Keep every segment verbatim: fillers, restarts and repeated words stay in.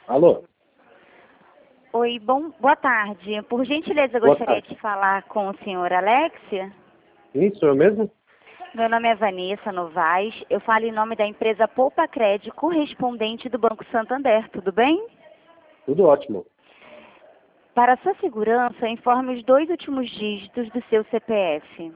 Alô? Oi, bom, boa tarde. Por gentileza, eu Boa gostaria tarde. de falar com o senhor Alexia. Sim, sou eu mesmo? Meu nome é Vanessa Novaes. Eu falo em nome da empresa Poupa Crédito, correspondente do Banco Santander. Tudo bem? Tudo ótimo. Para sua segurança, informe os dois últimos dígitos do seu C P F.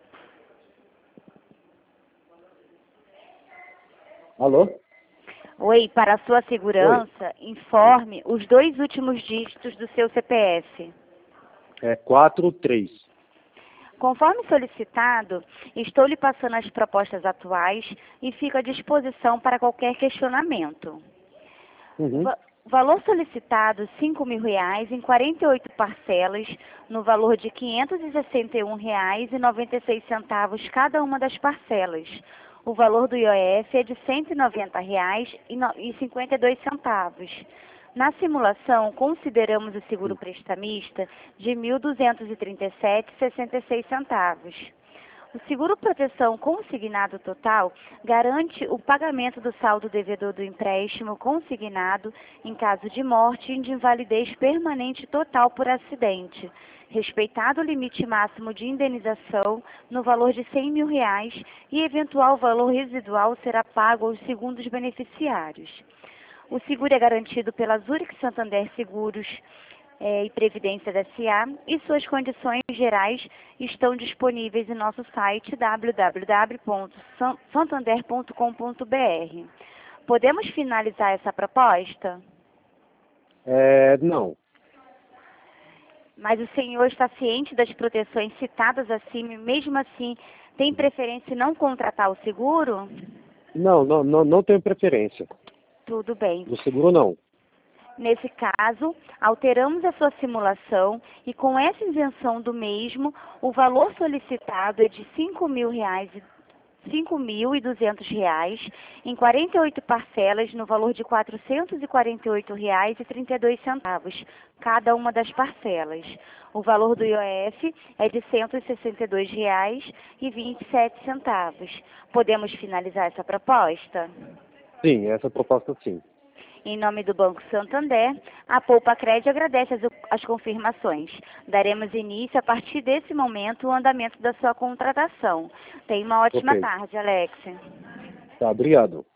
Alô? Oi, para sua Oi. segurança, informe os dois últimos dígitos do seu C P F. É quatro três. Conforme solicitado, estou lhe passando as propostas atuais e fico à disposição para qualquer questionamento. Uhum. Va- valor solicitado, cinco mil reais em quarenta e oito parcelas, no valor de quinhentos e sessenta e um reais e noventa e seis centavos cada uma das parcelas. O valor do I O F é de cento e noventa reais e no- e cinquenta e dois centavos. Na simulação, consideramos o seguro prestamista de mil duzentos e trinta e sete reais e sessenta e seis centavos. O seguro proteção consignado total garante o pagamento do saldo devedor do empréstimo consignado em caso de morte e de invalidez permanente total por acidente, respeitado o limite máximo de indenização no valor de cem mil reais e eventual valor residual será pago aos segundos beneficiários. O seguro é garantido pela Zurich Santander Seguros eh, e Previdência da S A e suas condições gerais estão disponíveis em nosso site w w w ponto santander ponto com ponto b r. Podemos finalizar essa proposta? É, não. Mas o senhor está ciente das proteções citadas acima e mesmo assim tem preferência em não contratar o seguro? Não, não, não, não tenho preferência. Tudo bem. Do seguro, não. Nesse caso, alteramos a sua simulação e com essa isenção do mesmo, o valor solicitado é de cinco mil reais, cinco mil e duzentos reais em quarenta e oito parcelas no valor de quatrocentos e quarenta e oito reais e trinta e dois centavos cada uma das parcelas. O valor do I O F é de cento e sessenta e dois reais e vinte e sete centavos. Podemos finalizar essa proposta? Sim, essa proposta sim. Em nome do Banco Santander, a Poupa Crédito agradece as, as confirmações. Daremos início, a partir desse momento, o andamento da sua contratação. Tenha uma ótima Ok. tarde, Alex. Tá, obrigado.